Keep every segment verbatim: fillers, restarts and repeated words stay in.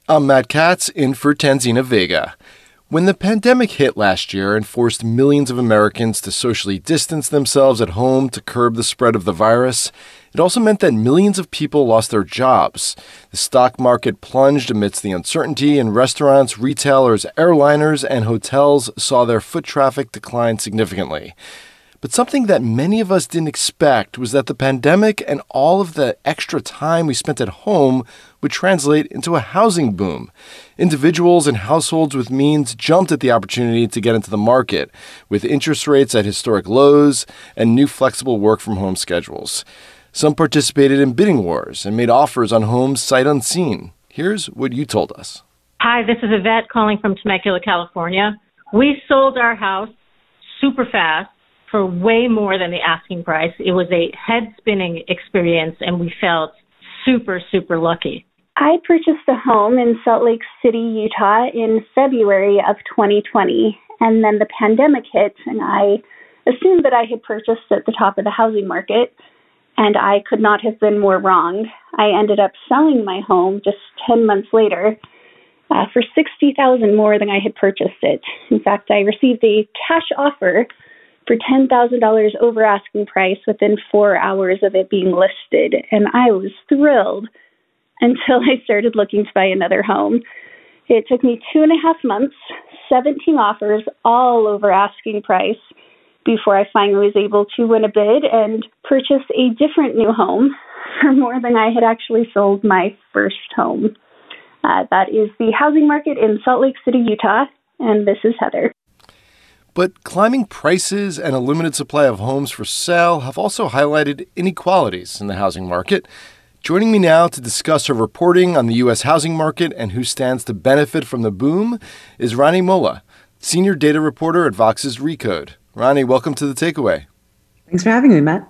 I'm Matt Katz, in for Tanzina Vega. When the pandemic hit last year and forced millions of Americans to socially distance themselves at home to curb the spread of the virus, it also meant that millions of people lost their jobs. The stock market plunged amidst the uncertainty, and restaurants, retailers, airliners, and hotels saw their foot traffic decline significantly. But something that many of us didn't expect was that the pandemic and all of the extra time we spent at home would translate into a housing boom. Individuals and households with means jumped at the opportunity to get into the market, with interest rates at historic lows and new flexible work-from-home schedules. Some participated in bidding wars and made offers on homes sight unseen. Here's what you told us. Hi, this is Yvette calling from Temecula, California. We sold our house super fast for way more than the asking price. It was a head-spinning experience, and we felt super, super lucky. I purchased a home in Salt Lake City, Utah in February of twenty twenty, and then the pandemic hit, and I assumed that I had purchased at the top of the housing market, and I could not have been more wrong. I ended up selling my home just ten months later uh, for sixty thousand dollars more than I had purchased it. In fact, I received a cash offer for ten thousand dollars over asking price within four hours of it being listed, and I was thrilled until I started looking to buy another home. It took me two and a half months, seventeen offers, all over asking price, before I finally was able to win a bid and purchase a different new home for more than I had actually sold my first home. Uh, that is the housing market in Salt Lake City, Utah, and this is Heather. But climbing prices and a limited supply of homes for sale have also highlighted inequalities in the housing market. Joining me now to discuss her reporting on the U S housing market and who stands to benefit from the boom is Rani Molla, senior data reporter at Vox's Recode. Rani, welcome to The Takeaway. Thanks for having me, Matt.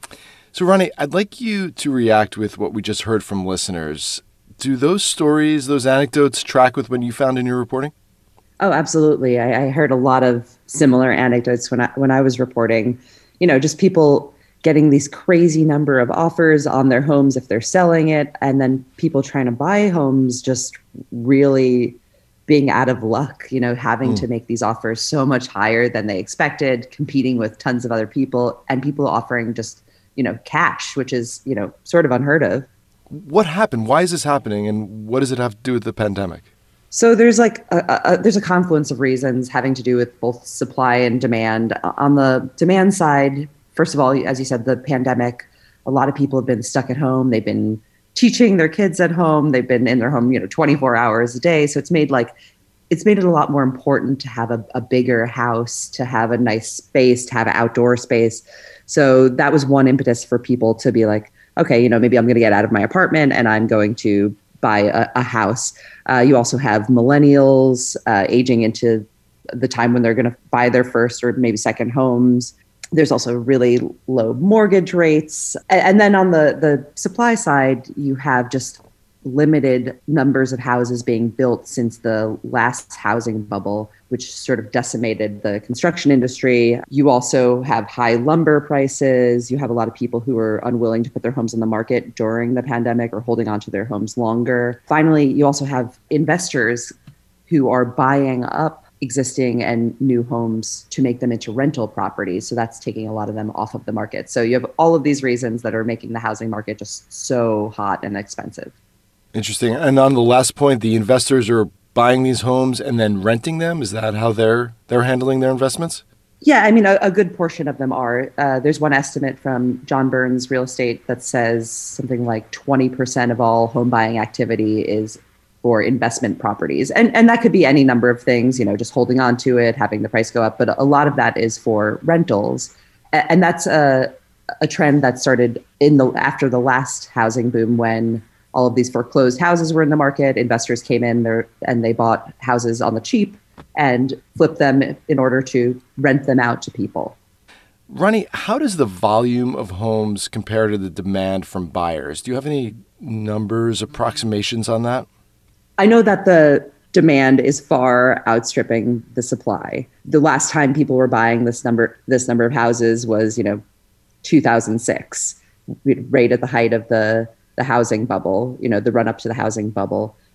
So, Rani, I'd like you to react with what we just heard from listeners. Do those stories, those anecdotes track with what you found in your reporting? Oh, absolutely. I, I heard a lot of similar anecdotes when I when I was reporting. You know, just people getting these crazy number of offers on their homes if they're selling it, and then people trying to buy homes just really being out of luck, you know, having mm. to make these offers so much higher than they expected, competing with tons of other people, and people offering just, you know, cash, which is, you know, sort of unheard of. What happened? Why is this happening? And what does it have to do with the pandemic? So there's like a, a, there's a confluence of reasons having to do with both supply and demand. On the demand side, first of all, as you said, the pandemic, a lot of people have been stuck at home. They've been teaching their kids at home. They've been in their home, you know, twenty-four hours a day. So it's made like, it's made it a lot more important to have a, a bigger house, to have a nice space, to have an outdoor space. So that was one impetus for people to be like, okay, you know, maybe I'm going to get out of my apartment and I'm going to buy a, a house. Uh, you also have millennials uh, aging into the time when they're going to buy their first or maybe second homes. There's also really low mortgage rates. And then on the, the supply side, you have just limited numbers of houses being built since the last housing bubble, which sort of decimated the construction industry. You also have high lumber prices. You have a lot of people who are unwilling to put their homes on the market during the pandemic or holding on to their homes longer. Finally, you also have investors who are buying up existing and new homes to make them into rental properties. So that's taking a lot of them off of the market. So you have all of these reasons that are making the housing market just so hot and expensive. Interesting. And on the last point, the investors are buying these homes and then renting them. Is that how they're they're handling their investments? Yeah, I mean, a, a good portion of them are. Uh, there's one estimate from John Burns Real Estate that says something like twenty percent of all home buying activity is for investment properties. And and that could be any number of things, you know, just holding on to it, having the price go up. But a lot of that is for rentals. And that's a, a trend that started in the after the last housing boom, when all of these foreclosed houses were in the market. Investors came in there and they bought houses on the cheap and flipped them in order to rent them out to people. Rani, how does the volume of homes compare to the demand from buyers? Do you have any numbers, approximations on that? I know that the demand is far outstripping the supply. The last time people were buying this number, this number of houses was, you know, two thousand six, right at the height of the, the housing bubble, you know, the run up to the housing bubble.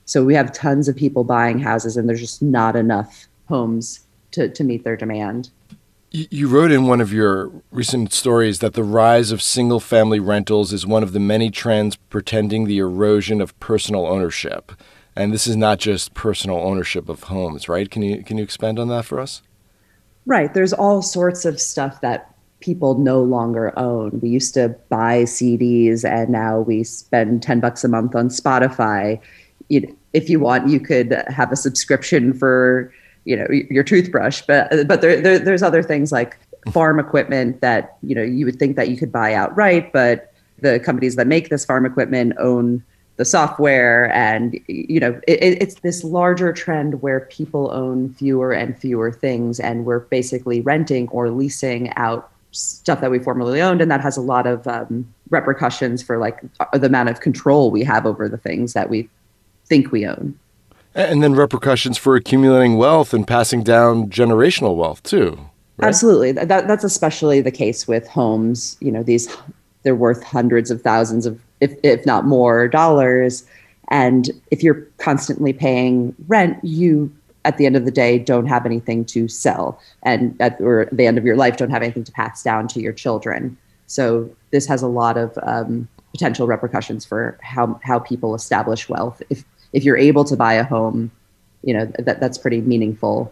So we have tons of people buying houses, and there's just not enough homes to, to meet their demand. You wrote in one of your recent stories that the rise of single-family rentals is one of the many trends portending the erosion of personal ownership. And this is not just personal ownership of homes, right? Can you can you expand on that for us? Right. There's all sorts of stuff that people no longer own. We used to buy C Ds, and now we spend ten bucks a month on Spotify. You, if you want, you could have a subscription for, you know, your toothbrush, but but there, there there's other things like farm equipment that, you know, you would think that you could buy outright, but the companies that make this farm equipment own the software, and you know, it, it's this larger trend where people own fewer and fewer things, and we're basically renting or leasing out stuff that we formerly owned, and that has a lot of um, repercussions for like the amount of control we have over the things that we think we own. And then repercussions for accumulating wealth and passing down generational wealth too. Right? Absolutely. That, that's especially the case with homes. You know, these, they're worth hundreds of thousands of, if, if not more, dollars. And if you're constantly paying rent, you, at the end of the day, don't have anything to sell. And at or the end of your life, don't have anything to pass down to your children. So this has a lot of um, potential repercussions for how, how people establish wealth. If If you're able to buy a home, you know, that that's pretty meaningful.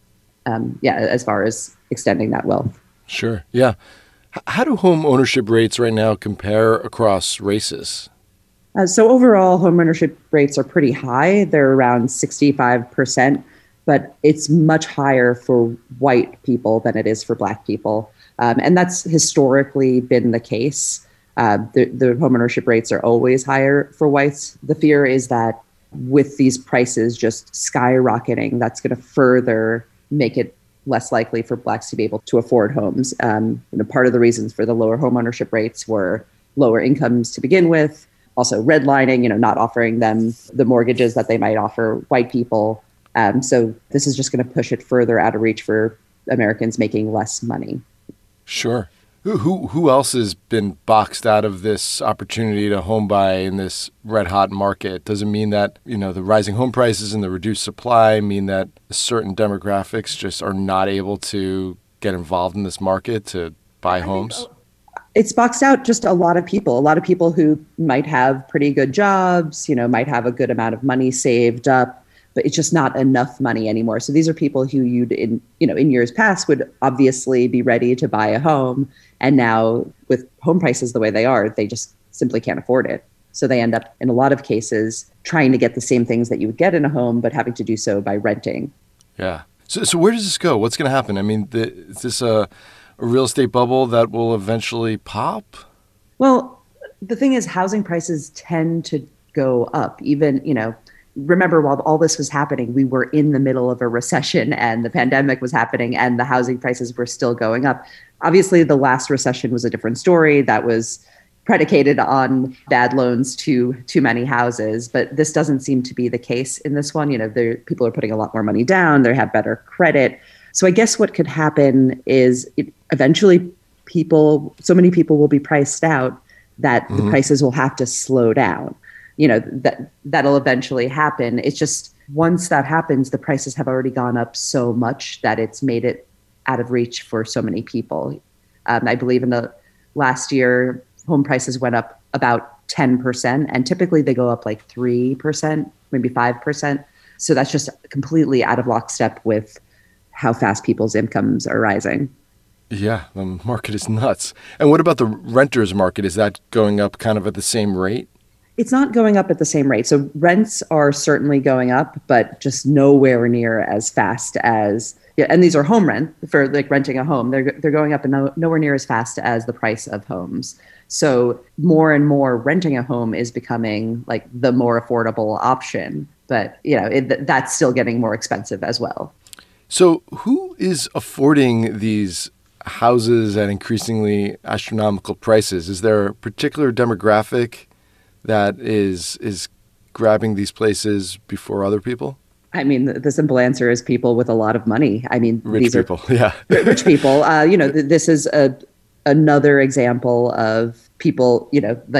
Um, yeah, as far as extending that wealth. Sure. Yeah. H- how do home ownership rates right now compare across races? Uh, so overall, home ownership rates are pretty high. They're around sixty-five percent, but it's much higher for white people than it is for Black people. Um, and that's historically been the case. Uh, the, the home ownership rates are always higher for whites. The fear is that with these prices just skyrocketing, that's going to further make it less likely for Blacks to be able to afford homes. Um, you know, part of the reasons for the lower home ownership rates were lower incomes to begin with, also redlining, you know, not offering them the mortgages that they might offer white people. Um, so this is just going to push it further out of reach for Americans making less money. Sure. Who, who who else has been boxed out of this opportunity to home buy in this red hot market? Does it mean that, you know, the rising home prices and the reduced supply mean that certain demographics just are not able to get involved in this market to buy homes? It's boxed out just a lot of people, a lot of people who might have pretty good jobs, you know, might have a good amount of money saved up, but it's just not enough money anymore. So these are people who you'd in, you know, in years past would obviously be ready to buy a home. And now with home prices the way they are, they just simply can't afford it. So they end up in a lot of cases trying to get the same things that you would get in a home, but having to do so by renting. Yeah. So so where does this go? What's going to happen? I mean, the, is this a, a real estate bubble that will eventually pop? Well, the thing is, housing prices tend to go up. Even, you know, remember, while all this was happening, we were in the middle of a recession and the pandemic was happening and the housing prices were still going up. Obviously, the last recession was a different story. That was predicated on bad loans to too many houses, but this doesn't seem to be the case in this one. You know, people are putting a lot more money down. They have better credit. So I guess what could happen is it, eventually people, so many people will be priced out that mm-hmm. the prices will have to slow down. You know, that that'll eventually happen. It's just once that happens, the prices have already gone up so much that it's made it out of reach for so many people. Um, I believe in the last year, home prices went up about ten percent, and typically they go up like three percent, maybe five percent. So that's just completely out of lockstep with how fast people's incomes are rising. Yeah, the market is nuts. And what about the renters market? Is that going up kind of at the same rate? It's not going up at the same rate. So rents are certainly going up, but just nowhere near as fast as, yeah, and these are home rent for like renting a home. They're they're going up and no, nowhere near as fast as the price of homes. So more and more renting a home is becoming like the more affordable option, but you know, it, that's still getting more expensive as well. So who is affording these houses at increasingly astronomical prices? Is there a particular demographic that is is grabbing these places before other people? I mean, the, the simple answer is people with a lot of money. I mean, rich these people, are yeah, rich people. Uh, you know, th- this is a another example of people, you know, like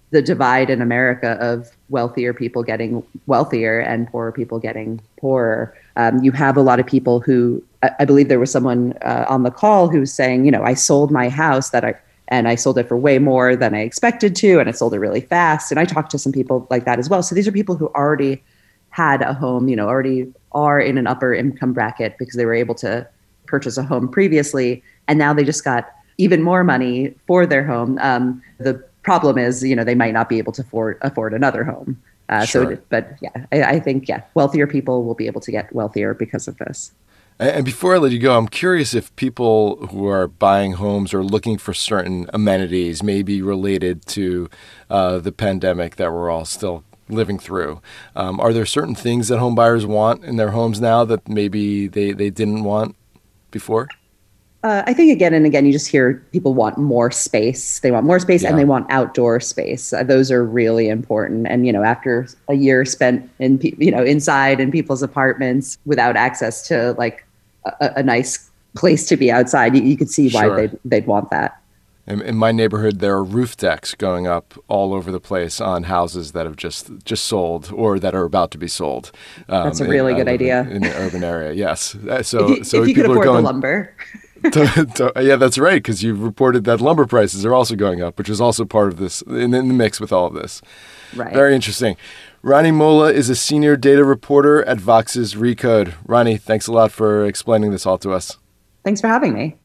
the divide in America of wealthier people getting wealthier and poorer people getting poorer. Um, you have a lot of people who, I, I believe there was someone uh, on the call who was saying, you know, I sold my house that I, and I sold it for way more than I expected to, and I sold it really fast. And I talked to some people like that as well. So these are people who already had a home, you know, already are in an upper income bracket because they were able to purchase a home previously. And now they just got even more money for their home. Um, the problem is, you know, they might not be able to afford, afford another home. Uh, sure. So, but yeah, I, I think, yeah, wealthier people will be able to get wealthier because of this. And before I let you go, I'm curious if people who are buying homes are looking for certain amenities, maybe related to uh, the pandemic that we're all still living through. Um, are there certain things that home buyers want in their homes now that maybe they, they didn't want before? Uh, I think again and again, you just hear people want more space. They want more space Yeah. and they want outdoor space. Uh, those are really important. And, you know, after a year spent in, pe- you know, inside in people's apartments without access to like a, a nice place to be outside, you, you could see why Sure. they'd, they'd want that. In, in my neighborhood, there are roof decks going up all over the place on houses that have just, just sold or that are about to be sold. Um, That's a really in, good I live idea. In, in the urban area, yes. Uh, So, If you, so if you could people are afford going, the lumber. to, to, yeah, that's right, because you reported that lumber prices are also going up, which is also part of this, in, in the mix with all of this. Right. Very interesting. Ronnie Molla is a senior data reporter at Vox's Recode. Ronnie, thanks a lot for explaining this all to us. Thanks for having me.